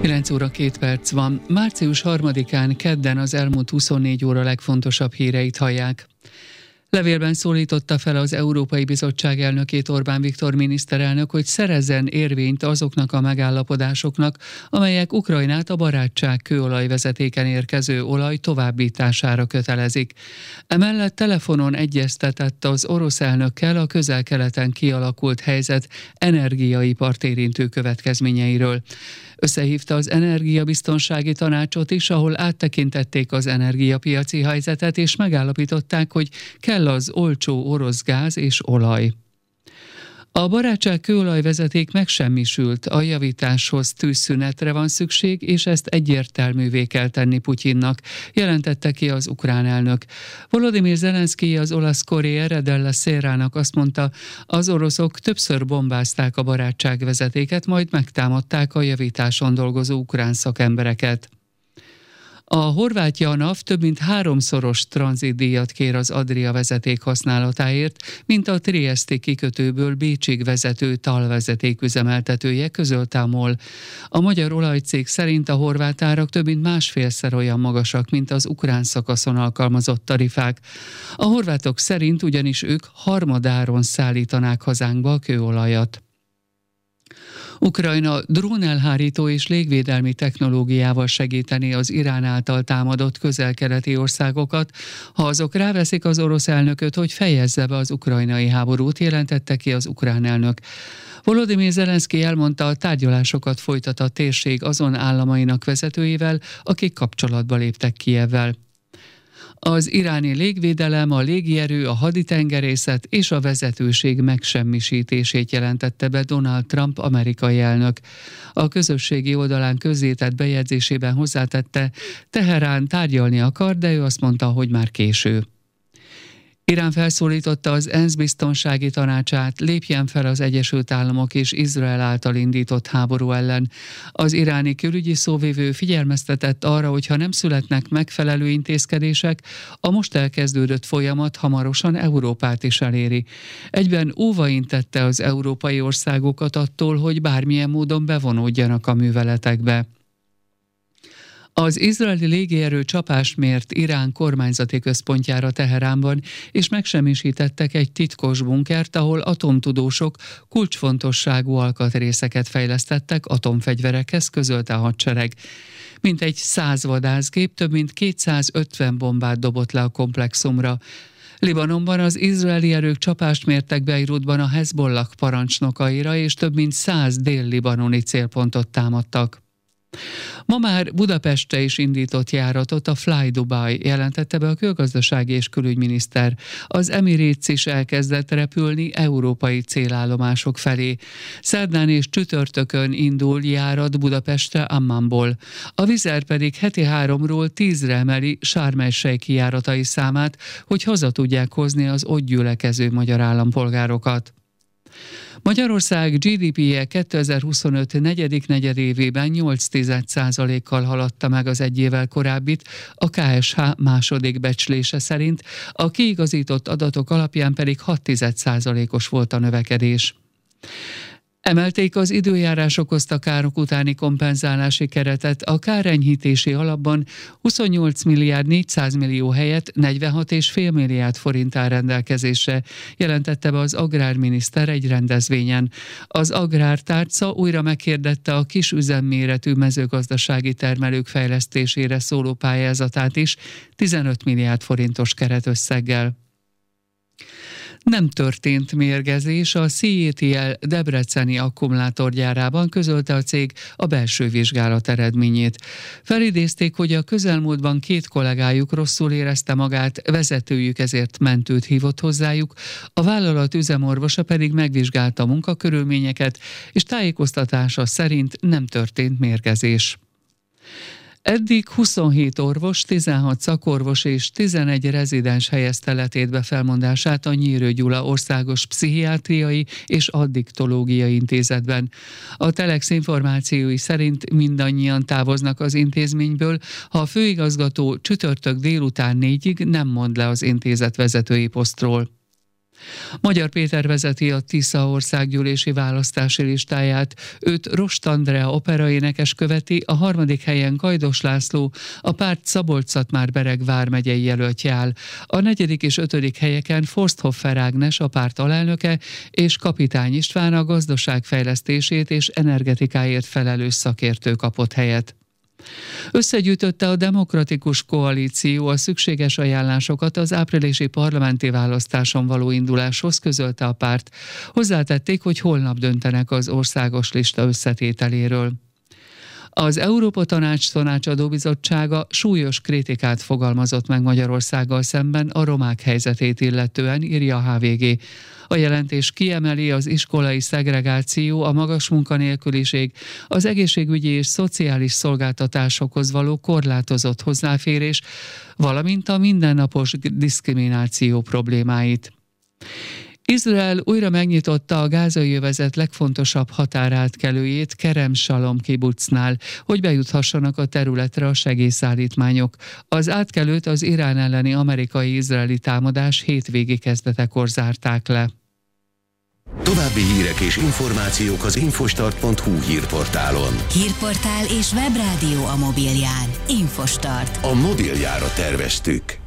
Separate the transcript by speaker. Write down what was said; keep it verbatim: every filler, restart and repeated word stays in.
Speaker 1: kilenc óra két perc van. Március harmadikán kedden az elmúlt huszonnégy óra legfontosabb híreit hallják. Levélben szólította fel az Európai Bizottság elnökét Orbán Viktor miniszterelnök, hogy szerezzen érvényt azoknak a megállapodásoknak, amelyek Ukrajnát a barátság kőolajvezetéken érkező olaj továbbítására kötelezik. Emellett telefonon egyeztetett az orosz elnökkel a Közel-Keleten kialakult helyzet energiaipart érintő következményeiről. Összehívta az Energiabiztonsági Tanácsot is, ahol áttekintették az energiapiaci helyzetet, és megállapították, hogy kell az olcsó orosz gáz és olaj. A barátság kőolajvezeték megsemmisült, a javításhoz tűzszünetre van szükség, és ezt egyértelművé kell tenni Putyinnak, jelentette ki az ukrán elnök. Volodymyr Zelenszkij az olasz Corriere della Sera-nak azt mondta, az oroszok többször bombázták a barátságvezetéket, majd megtámadták a javításon dolgozó ukrán szakembereket. A horvát JANAF több mint háromszoros tranzitdíjat kér az Adria vezeték használatáért, mint a trieszti kikötőből Bécsig vezető talvezeték üzemeltetője, közölte a MOL. A magyar olajcég szerint a horvát árak több mint másfélszer olyan magasak, mint az ukrán szakaszon alkalmazott tarifák. A horvátok szerint ugyanis ők harmadáron szállítanák hazánkba a kőolajat. Ukrajna drónelhárító és légvédelmi technológiával segíteni az Irán által támadott közel-keleti országokat, ha azok ráveszik az orosz elnököt, hogy fejezze be az ukrajnai háborút, jelentette ki az ukrán elnök. Volodymyr Zelenszkij elmondta, a tárgyalásokat folytat a térség azon államainak vezetőivel, akik kapcsolatba léptek Kijevvel. Az iráni légvédelem, a légierő, a haditengerészet és a vezetőség megsemmisítését jelentette be Donald Trump amerikai elnök. A közösségi oldalán közzétett bejegyzésében hozzátette, Teherán tárgyalni akar, de ő azt mondta, hogy már késő. Irán felszólította az ENSZ biztonsági tanácsát, lépjen fel az Egyesült Államok és Izrael által indított háború ellen. Az iráni külügyi szóvivő figyelmeztetett arra, hogy ha nem születnek megfelelő intézkedések, a most elkezdődött folyamat hamarosan Európát is eléri. Egyben óvaintette az európai országokat attól, hogy bármilyen módon bevonódjanak a műveletekbe. Az izraeli légierő csapást mért Irán kormányzati központjára Teheránban, és megsemmisítettek egy titkos bunkert, ahol atomtudósok kulcsfontosságú alkatrészeket fejlesztettek atomfegyverekhez, közölte a hadsereg. Mintegy száz vadászgép több mint kétszázötven bombát dobott le a komplexumra. Libanonban az izraeli erők csapást mértek Beirutban a Hezbollah parancsnokaira, és több mint száz dél-libanoni célpontot támadtak. Ma már Budapestre is indított járatot a Fly Dubai, jelentette be a külgazdasági és külügyminiszter. Az Emirates is elkezdett repülni európai célállomások felé. Szerdán és csütörtökön indul járat Budapestre Ammanból. A Wizz Air pedig heti háromról tízre emeli Sharm el-Sheikh járatai számát, hogy haza tudják hozni az ott gyülekező magyar állampolgárokat. Magyarország gé dé pé-je kétezer-huszonöt negyedik negyedévében nyolc egész százalékkal haladta meg az egy évvel korábbit, a ká es há második becslése szerint, a kiigazított adatok alapján pedig hat egész százalékos volt a növekedés. Emelték az időjárás okozta károk utáni kompenzálási keretet, a kárenyhítési alapban huszonnyolc milliárd négyszáz millió helyett negyvenhat egész öt milliárd forint áll rendelkezésre, jelentette be az agrárminiszter egy rendezvényen. Az agrártárca újra meghirdette a kis üzemméretű mezőgazdasági termelők fejlesztésére szóló pályázatát is tizenöt milliárd forintos keretösszeggel. Nem történt mérgezés a cé é té el debreceni akkumulátorgyárában, közölte a cég a belső vizsgálat eredményét. Felidézték, hogy a közelmúltban két kollégájuk rosszul érezte magát, vezetőjük ezért mentőt hívott hozzájuk, a vállalat üzemorvosa pedig megvizsgálta a munkakörülményeket, és tájékoztatása szerint nem történt mérgezés. Eddig huszonhét orvos, tizenhat szakorvos és tizenegy rezidens helyezte letétbe felmondását a Nyírő Gyula Országos Pszichiátriai és Addiktológiai Intézetben. A Telex információi szerint mindannyian távoznak az intézményből, ha a főigazgató csütörtök délután négyig nem mond le az intézet vezetői posztról. Magyar Péter vezeti a Tisza országgyűlési választási listáját, őt Rost Andrea operaénekes követi, a harmadik helyen Gajdos László, a párt Szabolcs-Szatmár-Bereg vármegyei jelöltje áll. A negyedik és ötödik helyeken Forsthoffer Ágnes, a párt alelnöke, és Kapitány István, a gazdaságfejlesztését és energetikáért felelős szakértő kapott helyet. Összegyűjtötte a Demokratikus Koalíció a szükséges ajánlásokat az áprilisi parlamenti választáson való induláshoz, közölte a párt. Hozzátették, hogy holnap döntenek az országos lista összetételéről. Az Európa Tanács Tanácsadó Bizottsága súlyos kritikát fogalmazott meg Magyarországgal szemben a romák helyzetét illetően, írja a há vé gé. A jelentés kiemeli az iskolai szegregáció, a magas munkanélküliség, az egészségügyi és szociális szolgáltatásokhoz való korlátozott hozzáférés, valamint a mindennapos diszkrimináció problémáit. Izrael újra megnyitotta a gázai övezet legfontosabb határátkelőjét Kerem Salom kibucnál, hogy bejuthassanak a területre a segélyszállítmányok. Az átkelőt az Irán elleni amerikai-izraeli támadás hétvégi kezdetekor zárták le.
Speaker 2: További hírek és információk az infostart pont hu hírportálon.
Speaker 3: Hírportál és webrádió a mobilján. Infostart.
Speaker 2: A mobiljára terveztük.